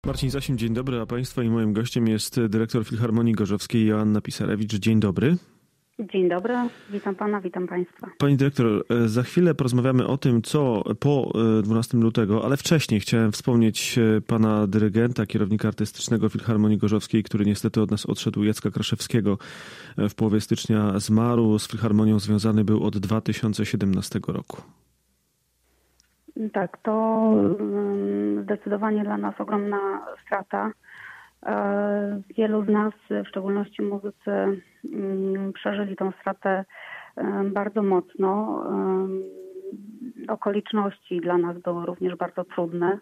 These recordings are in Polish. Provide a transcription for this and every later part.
Marcin Zasim, dzień dobry, a Państwa i moim gościem jest dyrektor Filharmonii Gorzowskiej Joanna Pisarewicz. Dzień dobry. Dzień dobry, witam pana, witam państwa. Pani dyrektor, za chwilę porozmawiamy o tym, co po 12 lutego, ale wcześniej chciałem wspomnieć pana dyrygenta, kierownika artystycznego Filharmonii Gorzowskiej, który niestety od nas odszedł, Jacka Kraszewskiego. W połowie stycznia zmarł. Z Filharmonią związany był od 2017 roku. Tak, to zdecydowanie dla nas ogromna strata. Wielu z nas, w szczególności muzycy, przeżyli tą stratę bardzo mocno. Okoliczności dla nas były również bardzo trudne,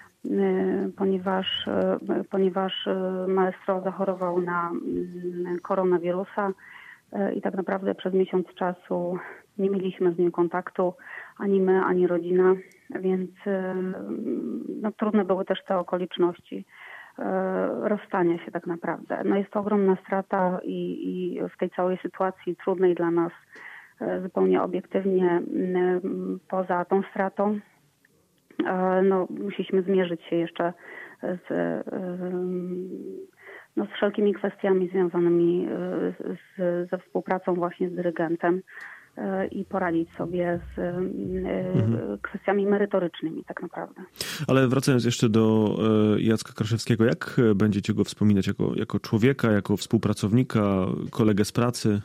ponieważ maestro zachorował na koronawirusa i tak naprawdę przez miesiąc czasu nie mieliśmy z nim kontaktu, ani my, ani rodzina, więc trudne były też te okoliczności rozstania się tak naprawdę. Jest to ogromna strata i w tej całej sytuacji trudnej dla nas zupełnie obiektywnie poza tą stratą musieliśmy zmierzyć się jeszcze z wszelkimi kwestiami związanymi ze współpracą właśnie z dyrygentem i poradzić sobie z kwestiami merytorycznymi tak naprawdę. Ale wracając jeszcze do Jacka Kraszewskiego, jak będziecie go wspominać jako człowieka, jako współpracownika, kolegę z pracy?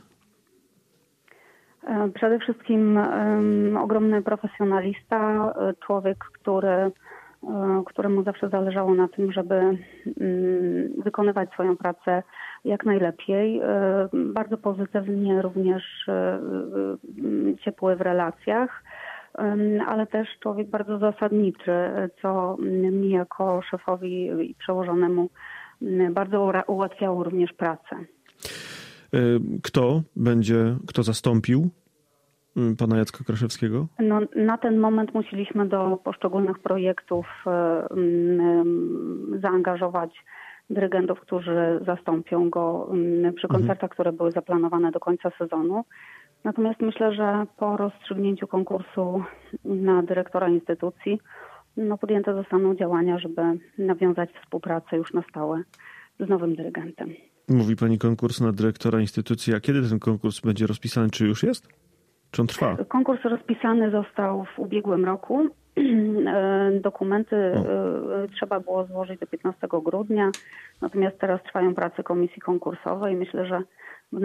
Przede wszystkim ogromny profesjonalista, człowiek, któremu zawsze zależało na tym, żeby wykonywać swoją pracę jak najlepiej. Bardzo pozytywnie również ciepły w relacjach, ale też człowiek bardzo zasadniczy, co mi jako szefowi i przełożonemu bardzo ułatwiało również pracę. Kto zastąpił pana Jacka Kraszewskiego? Na ten moment musieliśmy do poszczególnych projektów zaangażować dyrygentów, którzy zastąpią go przy koncertach, które były zaplanowane do końca sezonu. Natomiast myślę, że po rozstrzygnięciu konkursu na dyrektora instytucji podjęte zostaną działania, żeby nawiązać współpracę już na stałe z nowym dyrygentem. Mówi pani konkurs na dyrektora instytucji, a kiedy ten konkurs będzie rozpisany? Czy już jest? Czy on trwa? Konkurs rozpisany został w ubiegłym roku. Dokumenty trzeba było złożyć do 15 grudnia, natomiast teraz trwają prace komisji konkursowej. Myślę, że w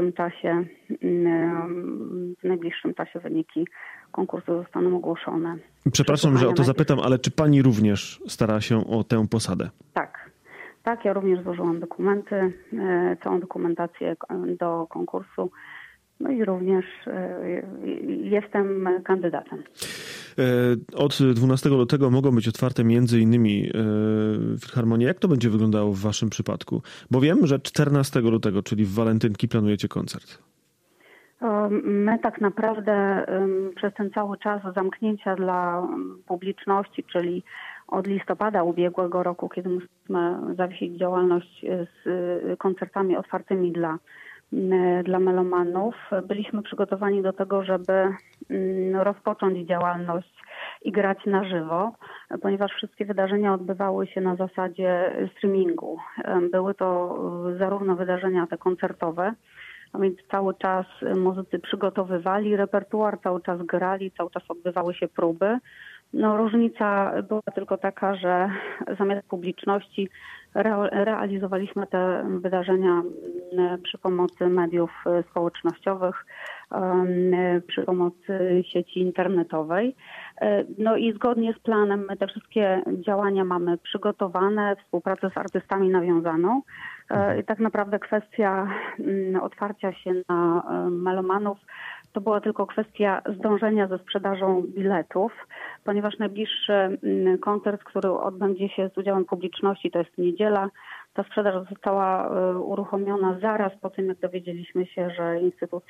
najbliższym czasie wyniki konkursu zostaną ogłoszone. Przepraszam, że o to zapytam, ale czy pani również stara się o tę posadę? Tak, ja również złożyłam dokumenty, całą dokumentację do konkursu. I również jestem kandydatem. Od 12 lutego mogą być otwarte m.in. Filharmonie. Jak to będzie wyglądało w waszym przypadku? Bo wiem, że 14 lutego, czyli w walentynki, planujecie koncert. My tak naprawdę przez ten cały czas zamknięcia dla publiczności, czyli od listopada ubiegłego roku, kiedy musimy zawiesić działalność z koncertami otwartymi dla melomanów, byliśmy przygotowani do tego, żeby rozpocząć działalność i grać na żywo, ponieważ wszystkie wydarzenia odbywały się na zasadzie streamingu. Były to zarówno wydarzenia te koncertowe, a więc cały czas muzycy przygotowywali repertuar, cały czas grali, cały czas odbywały się próby. Różnica była tylko taka, że zamiast publiczności realizowaliśmy te wydarzenia przy pomocy mediów społecznościowych, przy pomocy sieci internetowej. I zgodnie z planem my te wszystkie działania mamy przygotowane, współpracę z artystami nawiązaną. I tak naprawdę kwestia otwarcia się na melomanów to była tylko kwestia zdążenia ze sprzedażą biletów, ponieważ najbliższy koncert, który odbędzie się z udziałem publiczności, to jest niedziela. Ta sprzedaż została uruchomiona zaraz po tym, jak dowiedzieliśmy się, że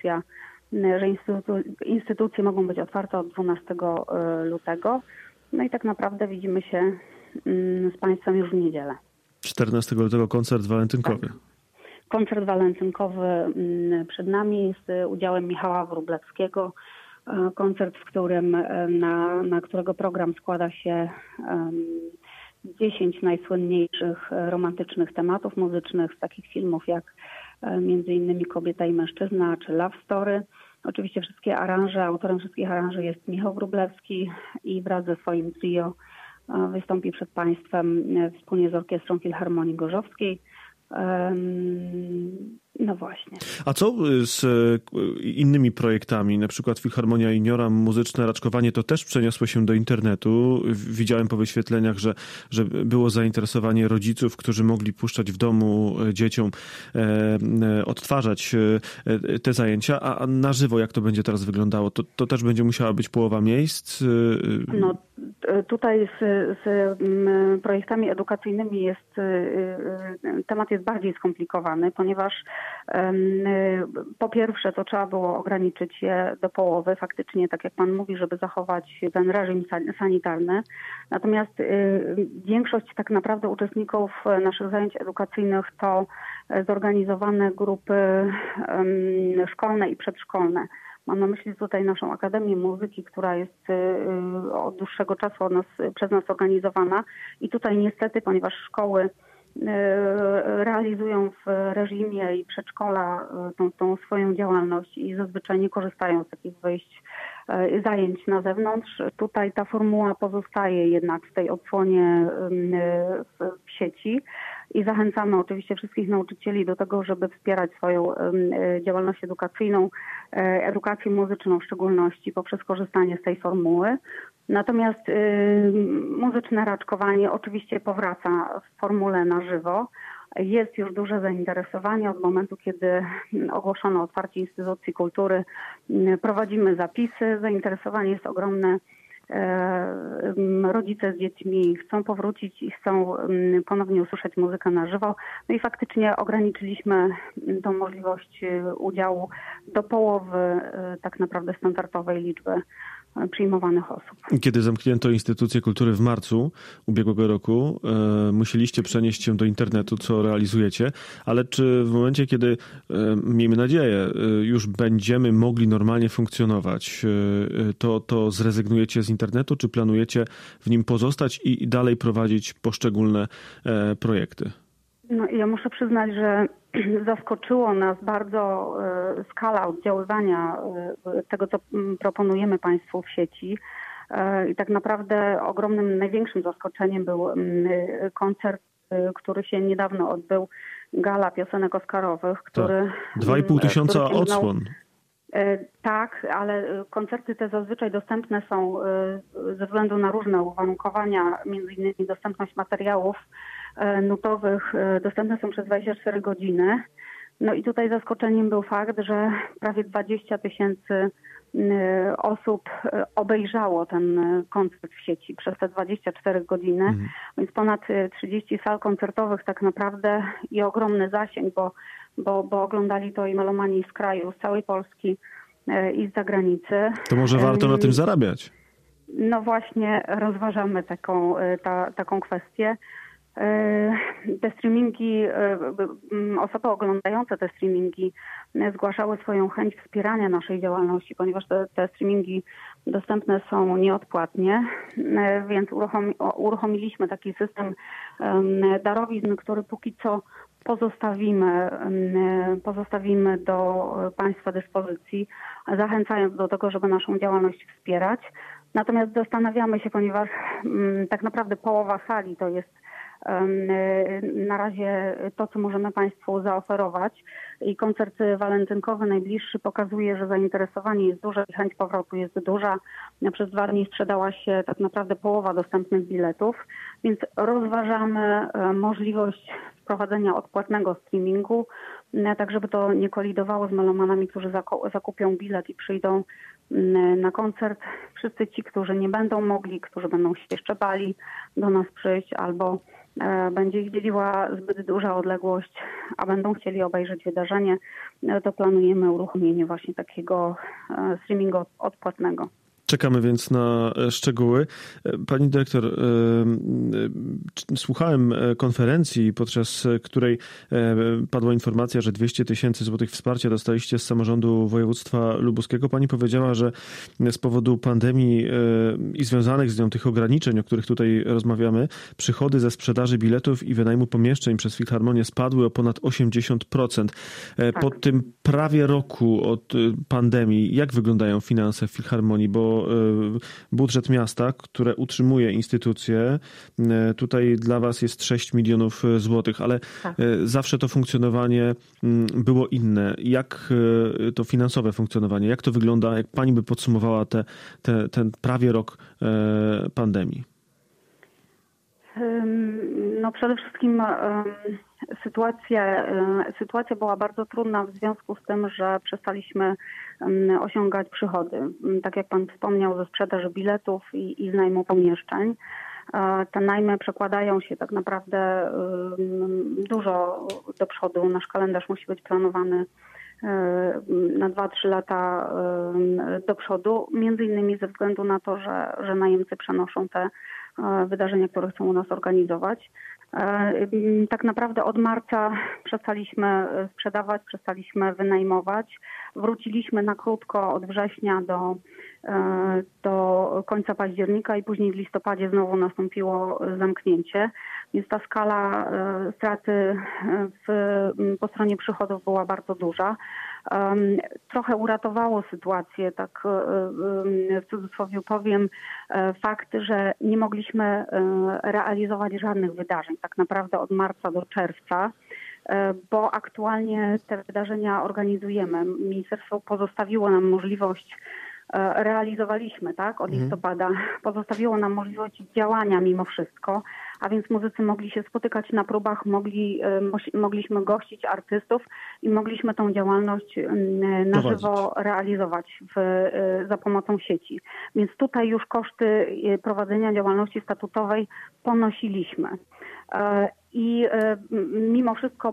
instytucje mogą być otwarte od 12 lutego. I tak naprawdę widzimy się z państwem już w niedzielę. 14 lutego koncert walentynkowy. Tak. Koncert walentynkowy przed nami z udziałem Michała Wróblewskiego. Koncert, w którym na którego program składa się 10 najsłynniejszych romantycznych tematów muzycznych z takich filmów jak między innymi Kobieta i mężczyzna czy Love Story. Oczywiście wszystkie aranże, autorem wszystkich aranży jest Michał Wróblewski i wraz ze swoim trio wystąpi przed Państwem wspólnie z Orkiestrą Filharmonii Gorzowskiej. No właśnie. A co z innymi projektami? Na przykład Filharmonia Juniora, muzyczne raczkowanie to też przeniosło się do internetu. Widziałem po wyświetleniach, że było zainteresowanie rodziców, którzy mogli puszczać w domu dzieciom, odtwarzać te zajęcia. A na żywo jak to będzie teraz wyglądało? To też będzie musiała być połowa miejsc? No, tutaj z projektami edukacyjnymi temat jest bardziej skomplikowany, ponieważ po pierwsze to trzeba było ograniczyć je do połowy, faktycznie tak jak Pan mówi, żeby zachować ten reżim sanitarny. Natomiast większość tak naprawdę uczestników naszych zajęć edukacyjnych to zorganizowane grupy szkolne i przedszkolne. Mam na myśli tutaj naszą Akademię Muzyki, która jest od dłuższego czasu przez nas organizowana i tutaj niestety, ponieważ szkoły realizują w reżimie i przedszkola tą swoją działalność i zazwyczaj nie korzystają z takich zajęć na zewnątrz. Tutaj ta formuła pozostaje jednak w tej odsłonie w sieci i zachęcamy oczywiście wszystkich nauczycieli do tego, żeby wspierać swoją działalność edukacyjną, edukację muzyczną w szczególności poprzez korzystanie z tej formuły. Natomiast muzyczne raczkowanie oczywiście powraca w formule na żywo. Jest już duże zainteresowanie od momentu, kiedy ogłoszono otwarcie instytucji kultury. Prowadzimy zapisy, zainteresowanie jest ogromne. Rodzice z dziećmi chcą powrócić i chcą ponownie usłyszeć muzykę na żywo. No i faktycznie ograniczyliśmy tą możliwość udziału do połowy tak naprawdę standardowej liczby przyjmowanych osób. Kiedy zamknięto instytucje kultury w marcu ubiegłego roku, musieliście przenieść się do internetu, co realizujecie, ale czy w momencie, kiedy, miejmy nadzieję, już będziemy mogli normalnie funkcjonować, to zrezygnujecie z internetu, czy planujecie w nim pozostać i dalej prowadzić poszczególne projekty? No, ja muszę przyznać, że zaskoczyło nas bardzo skala oddziaływania tego, co proponujemy Państwu w sieci. I tak naprawdę ogromnym, największym zaskoczeniem był koncert, który się niedawno odbył, Gala Piosenek Oscarowych, który... 2,5 tysiąca odsłon. Tak, ale koncerty te zazwyczaj dostępne są ze względu na różne uwarunkowania, między innymi dostępność materiałów nutowych, dostępne są przez 24 godziny. No i tutaj zaskoczeniem był fakt, że prawie 20 000 osób obejrzało ten koncert w sieci przez te 24 godziny, więc ponad 30 sal koncertowych tak naprawdę i ogromny zasięg, bo oglądali to i melomani z kraju, z całej Polski i z zagranicy. To może warto na tym zarabiać? No właśnie rozważamy taką kwestię. Te streamingi, osoby oglądające te streamingi zgłaszały swoją chęć wspierania naszej działalności, ponieważ te streamingi dostępne są nieodpłatnie, więc uruchomiliśmy taki system darowizn, który póki co pozostawimy do Państwa dyspozycji, zachęcając do tego, żeby naszą działalność wspierać. Natomiast zastanawiamy się, ponieważ tak naprawdę połowa sali to jest na razie to, co możemy Państwu zaoferować i koncert walentynkowy najbliższy pokazuje, że zainteresowanie jest duże i chęć powrotu jest duża. Przez 2 dni sprzedała się tak naprawdę połowa dostępnych biletów, więc rozważamy możliwość wprowadzenia odpłatnego streamingu, tak żeby to nie kolidowało z melomanami, którzy zakupią bilet i przyjdą na koncert. Wszyscy ci, którzy nie będą mogli, którzy będą się jeszcze bali do nas przyjść albo będzie ich dzieliła zbyt duża odległość, a będą chcieli obejrzeć wydarzenie, to planujemy uruchomienie właśnie takiego streamingu odpłatnego. Czekamy więc na szczegóły. Pani dyrektor, słuchałem konferencji, podczas której padła informacja, że 200 000 złotych wsparcia dostaliście z samorządu województwa lubuskiego. Pani powiedziała, że z powodu pandemii i związanych z nią tych ograniczeń, o których tutaj rozmawiamy, przychody ze sprzedaży biletów i wynajmu pomieszczeń przez Filharmonię spadły o ponad 80%. Tak. Po tym prawie roku od pandemii, jak wyglądają finanse w Filharmonii? Bo budżet miasta, które utrzymuje instytucje, tutaj dla was jest 6 milionów złotych, ale Tak. Zawsze to funkcjonowanie było inne. Jak to finansowe funkcjonowanie, jak to wygląda, jak pani by podsumowała ten prawie rok pandemii? No przede wszystkim sytuacja była bardzo trudna w związku z tym, że przestaliśmy osiągać przychody. Tak jak pan wspomniał, ze sprzedaży biletów i z najmu pomieszczeń. Te najmy przekładają się tak naprawdę dużo do przodu. Nasz kalendarz musi być planowany na 2-3 lata do przodu, między innymi ze względu na to, że najemcy przenoszą te wydarzenia, które chcą u nas organizować. Tak naprawdę od marca przestaliśmy sprzedawać, przestaliśmy wynajmować. Wróciliśmy na krótko od września do końca października i później w listopadzie znowu nastąpiło zamknięcie. Więc ta skala straty po stronie przychodów była bardzo duża. Trochę uratowało sytuację, tak w cudzysłowie powiem, fakt, że nie mogliśmy realizować żadnych wydarzeń, tak naprawdę od marca do czerwca, bo aktualnie te wydarzenia organizujemy. Ministerstwo pozostawiło nam możliwość, realizowaliśmy, tak, od listopada, pozostawiło nam możliwość działania mimo wszystko, a więc muzycy mogli się spotykać na próbach, mogliśmy gościć artystów i mogliśmy tą działalność na żywo realizować za pomocą sieci. Więc tutaj już koszty prowadzenia działalności statutowej ponosiliśmy. I mimo wszystko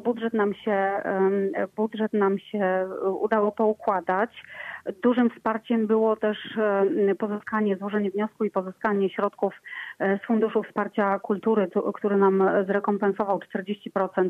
budżet nam się udało poukładać. Dużym wsparciem było też złożenie wniosku i pozyskanie środków z Funduszu Wsparcia Kultury, który nam zrekompensował 40%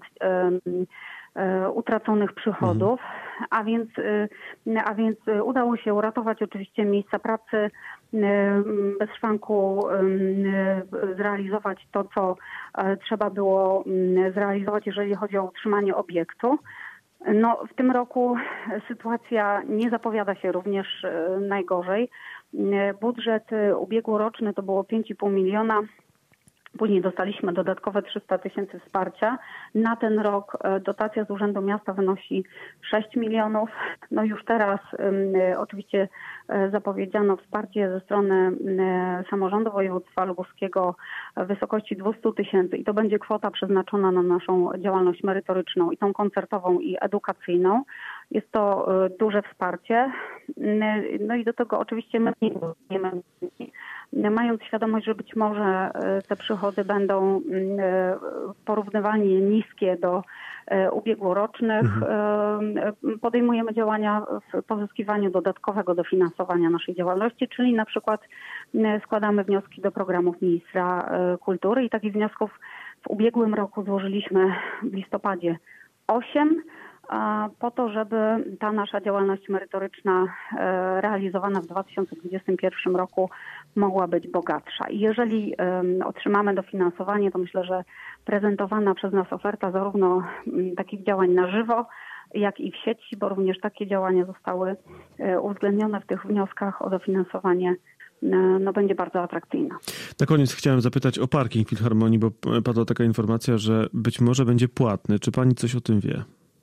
utraconych przychodów, a więc udało się uratować oczywiście miejsca pracy, bez szwanku zrealizować to, co trzeba było zrealizować, jeżeli chodzi o utrzymanie obiektu. No, w tym roku sytuacja nie zapowiada się również najgorzej. Budżet ubiegłoroczny to było 5,5 miliona. Później dostaliśmy dodatkowe 300 000 wsparcia. Na ten rok dotacja z Urzędu Miasta wynosi 6 milionów. No już teraz oczywiście zapowiedziano wsparcie ze strony samorządu województwa lubuskiego w wysokości 200 000 i to będzie kwota przeznaczona na naszą działalność merytoryczną i tą koncertową i edukacyjną. Jest to duże wsparcie. No i do tego oczywiście my nie mając świadomość, że być może te przychody będą porównywalnie niskie do ubiegłorocznych, podejmujemy działania w pozyskiwaniu dodatkowego dofinansowania naszej działalności, czyli na przykład składamy wnioski do programów ministra kultury i takich wniosków w ubiegłym roku złożyliśmy w listopadzie 8, po to, żeby ta nasza działalność merytoryczna realizowana w 2021 roku mogła być bogatsza. I jeżeli otrzymamy dofinansowanie, to myślę, że prezentowana przez nas oferta zarówno takich działań na żywo, jak i w sieci, bo również takie działania zostały uwzględnione w tych wnioskach o dofinansowanie, będzie bardzo atrakcyjna. Na koniec chciałem zapytać o parking Filharmonii, bo padła taka informacja, że być może będzie płatny. Czy pani coś o tym wie?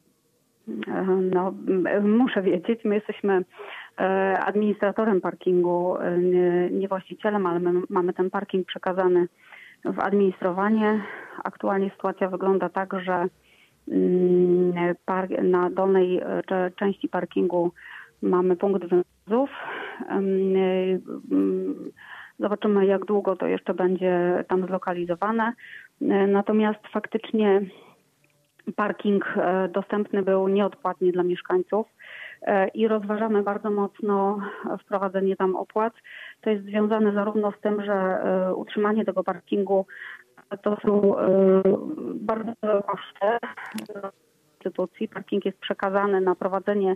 No, muszę wiedzieć. My jesteśmy administratorem parkingu, nie właścicielem, ale my mamy ten parking przekazany w administrowanie. Aktualnie sytuacja wygląda tak, że na dolnej części parkingu mamy punkt węzłów. Zobaczymy, jak długo to jeszcze będzie tam zlokalizowane. Natomiast faktycznie parking dostępny był nieodpłatnie dla mieszkańców. i rozważamy bardzo mocno wprowadzenie tam opłat. To jest związane zarówno z tym, że utrzymanie tego parkingu to są bardzo duże koszty instytucji. Parking jest przekazany na prowadzenie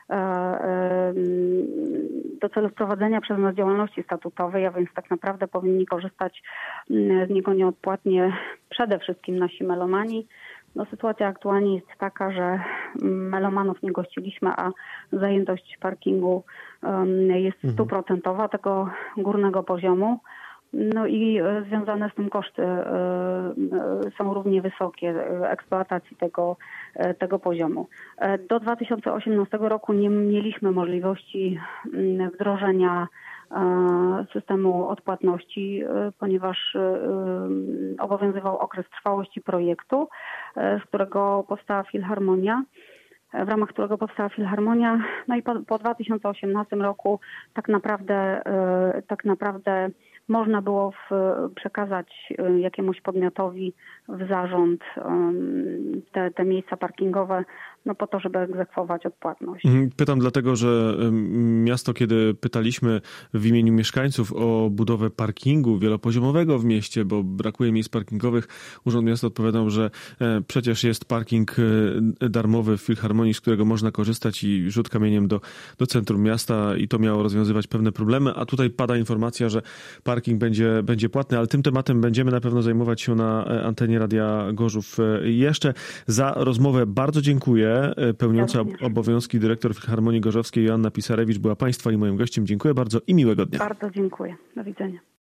do celów prowadzenia przez nas działalności statutowej, a więc tak naprawdę powinni korzystać z niego nieodpłatnie przede wszystkim nasi melomani. No, sytuacja aktualnie jest taka, że melomanów nie gościliśmy, a zajętość parkingu jest 100% tego górnego poziomu. No i związane z tym koszty są równie wysokie eksploatacji tego poziomu. Do 2018 roku nie mieliśmy możliwości wdrożenia systemu odpłatności, ponieważ obowiązywał okres trwałości projektu, z którego powstała Filharmonia. W ramach którego powstała Filharmonia. No i po 2018 roku tak naprawdę można było przekazać jakiemuś podmiotowi w zarząd te miejsca parkingowe, no po to, żeby egzekwować odpłatność. Pytam dlatego, że miasto, kiedy pytaliśmy w imieniu mieszkańców o budowę parkingu wielopoziomowego w mieście, bo brakuje miejsc parkingowych, Urząd Miasta odpowiadał, że przecież jest parking darmowy w Filharmonii, z którego można korzystać i rzut kamieniem do centrum miasta i to miało rozwiązywać pewne problemy, a tutaj pada informacja, że parking będzie płatny, ale tym tematem będziemy na pewno zajmować się na antenie Radia Gorzów. Jeszcze za rozmowę bardzo dziękuję. Pełniąca obowiązki dyrektor Filharmonii Gorzowskiej Joanna Pisarewicz była Państwa i moim gościem. Dziękuję bardzo i miłego dnia. Bardzo dziękuję. Do widzenia.